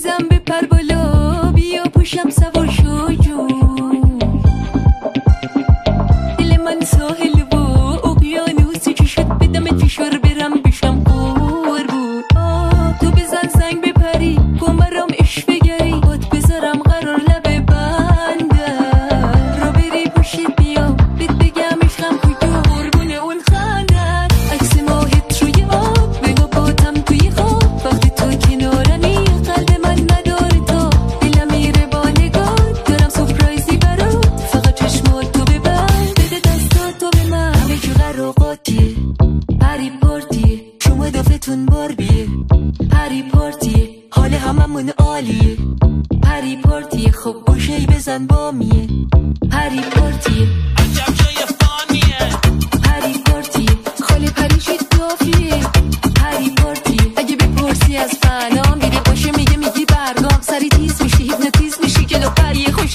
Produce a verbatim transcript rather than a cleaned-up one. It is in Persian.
عزیزم بپر بالا بیا پشم سوار شو جو دل من ساحل و اقیانوسی که شد بدمت فشار برم بشم قربون تو بزن زنگ بپری کمرم عشق بگری باد بذارم قرار لبه بندم رو بری پشت بیام بهت بگم عشقم کجا قربون اون خندت عکس ماهت روی آب بگو باتم توی خواب وقتی تو کنارنی قلب من نداره تا دلم میره با نگاه دارم سپرایزی برات فقط چشمات تو ببند بده دستات تو به من همه جو قراقاتیه پری پارتیه شما دافتون باربیه پری پارتیه حال هممون عالیه پری پارتیه خب گوشه‌ای بزن بامیه پری پارتیه عجب جای فانیه پری پارتیه خاله پری شید کافیه پری پارتیه اگه بپرسی از فنا میری باشه میگه میگی برگام سری تیز میشی هیپنوتیزم میشی جلو پری خوش